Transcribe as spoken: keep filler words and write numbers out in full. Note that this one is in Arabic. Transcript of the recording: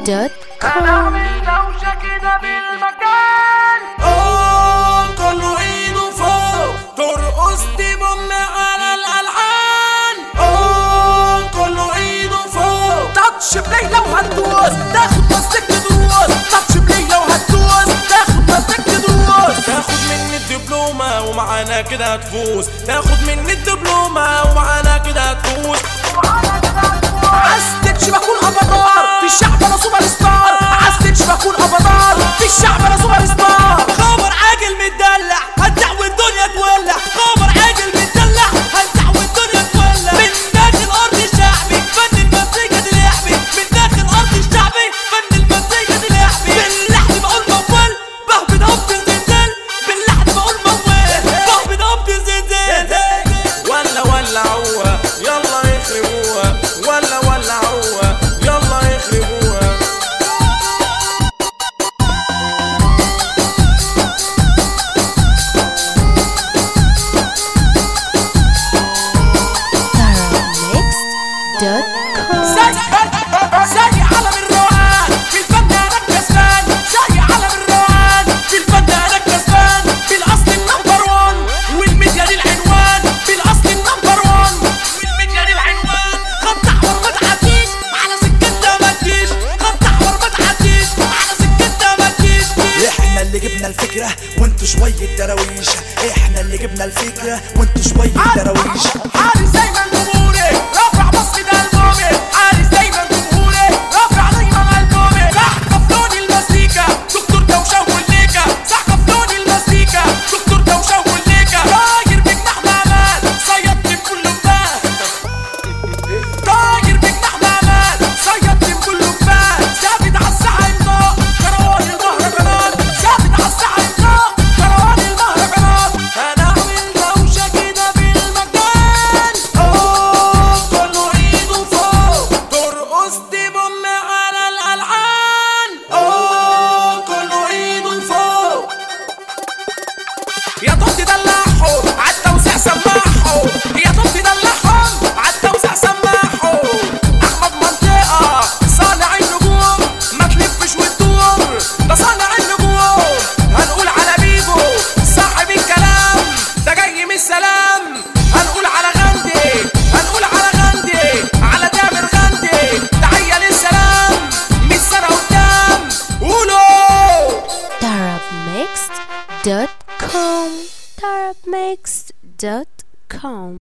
دوت كوم. هنعمل دوشة كده بالمكان، اوه كله ايده فوق ترقص تبم على الالحان. اوه كله ايده فوق تاتش بلاي لو هتدوس تاخد مسك دروس، تاتش بلاي لو هتدوس تاخد مسك دروس. تاخد مني الدبلومة ومعانا كده هتفوز، تاخد مني الدبلومة ومعانا كده هتفوز. عايز بكون افاتار في الشعب انا سوبر ستار، عايز بكون افاتار في الشعب انا سوبر ستار. خبر عاجل متدلع هدع والدنيا تولع، خبر عاجل متدلع هدع والدنيا تولع. من داخل ارض شعبي فن المزيكا دي لعبي، من داخل ارض شعبي فن المزيكا دي لعبي. باللحن بقول موال بهبد قبض الزلزال، باللحن بقول موال بهبد قبض الزلزال. ولا ولعوها يلا يخربوها، ولا ولعوها يلا يخربوها. دوت كوم. زي علم الروقان في الفن انا كسبان، زي علم الروقان في الفن انا كسبان. بالاصل النمبر وان والميديا دي العنوان، بالاصل النمبر وان والميديا دي العنوان. خط احمر ما تعديش على سكتنا ما تجيش، خط احمر ما تعديش على سكتنا ما تجيش. احنا اللي جبنا الفكرة وانتوا شوية دراويش، احنا اللي جبنا الفكرة وانتوا شوية دراويش. عارف دايما جمهوري رافع مصر ده البومي، عارف دايما جمهوري رافع دايما البومي. سحقة في لون المزيكا دكتور دوشة والليكا، سحقة في لون المزيكا دكتور دوشة والليكا. طاير بجناح مامان صيدت بكل بال، طاير بجناح مامان صيدت بكل بال. ثابت على الساحة ينطق كروان المهرجانات، ثابت على الساحة ينطق كروان المهرجانات. هنعمل دوشة كده بالمكان، اوه كله ايده فوق ترقص تبم على الالحان. اوه كله ايده فوق. يا طب دلعهم عالتوزيع سماحهم، يا طب دلعهم عالتوزيع سماحهم. احمد منطقة صانع النجوم ما تلفش وتدور، ده صانع النجوم. هنقول على بيجو صاحب الكلام ده جاي من السلام. هنقول على غندي، هنقول على غندي على تامر غندي. تحية للسلام مية سنة قدام قولوا. طرب ميكس دوت كوم. طرب ميكس دوت كوم.